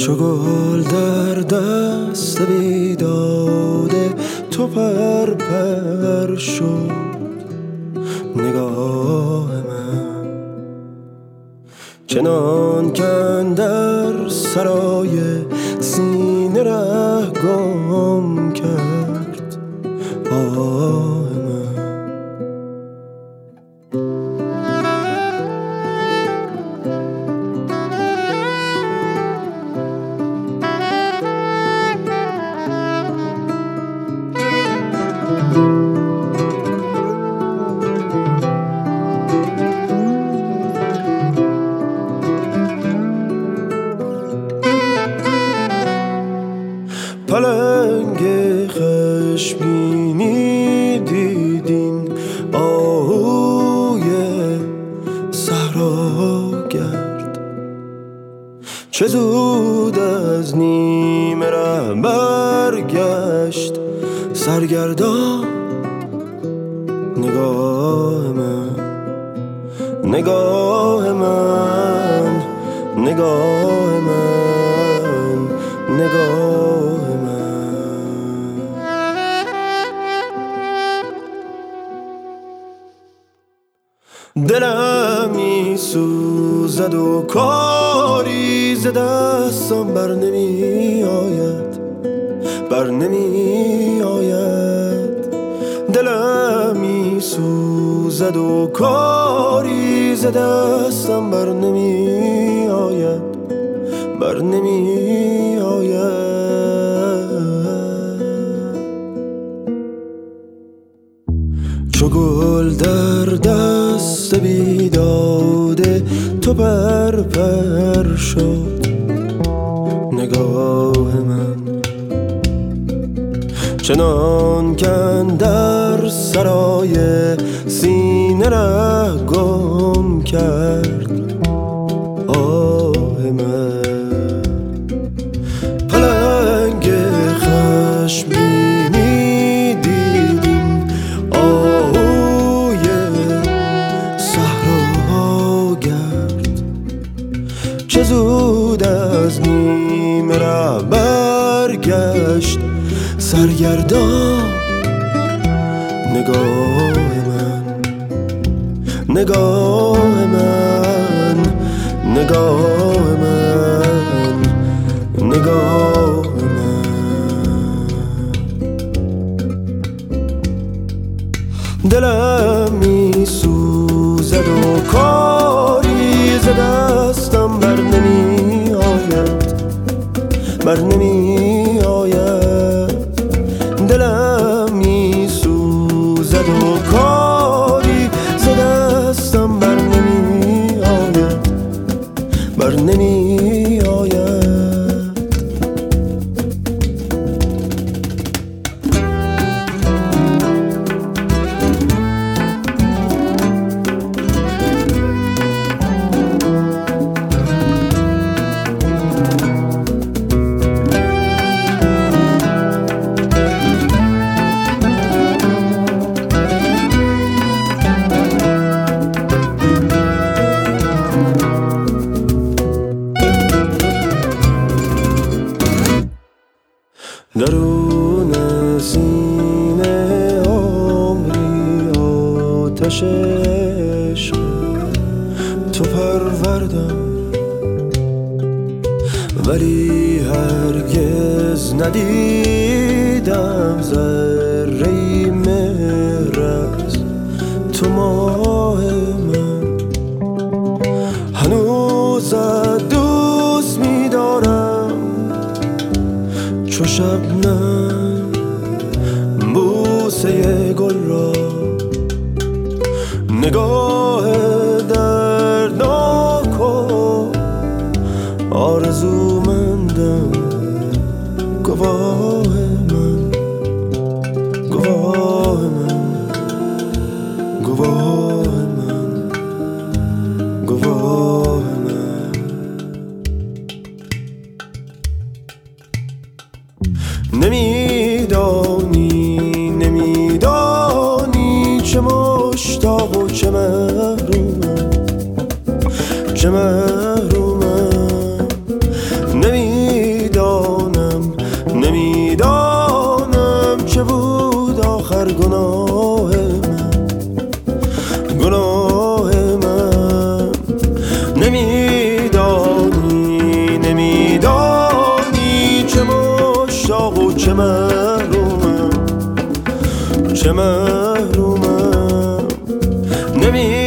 چو گل در دست بیداده تو پر پر شد نگاه من، چنان کاندر سرای سینه ره گم کرد آه من. پلنگ خشمگینی دیدین آهوی صحرا گرد، چه زود از نیمه ره برگشت سرگردان نگاه من، نگاه من، نگاه من، نگاه من. دلم می سوزد و کاری ز دستم بر نمی آید، بر نمی آید. دلم می سوزد و کاری ز دستم بر نمی آید، بر نمی آید. چو گل در دست بیداده تو پر پر شد نگاه من، چنان کاندر سرای سینه ره گم کرد آه من. پلنگ خشمگینی دیدیم آهوی صحرا گرد، چه زود از نیمه ره برگشت سرگردان نگاه من، نگاه من، نگاه من، نگاه من. دلم می سوزد و کاری ز دستم بر نمی آید، بر نمی آید. دلم می سوزد و کاری ز دستم بر نمی آید، بر نمی آید. درون سینه عمری آتش عشق تو پروردم، ولی هرگز ندیدم ذره‌ای مهر از تو ماه من. هنوز دوست می‌دارم چو شبنم بوسه گل را، نگاه دردناک و آرزومندم گواه من، گواه من، گواه من، گواه من. نمیدانی نمیدانی چه مشتاق و چه محرومم، چه محرومم. نمیدانی آخر گناه من نمیدانی چه مشتاق و چه محرومم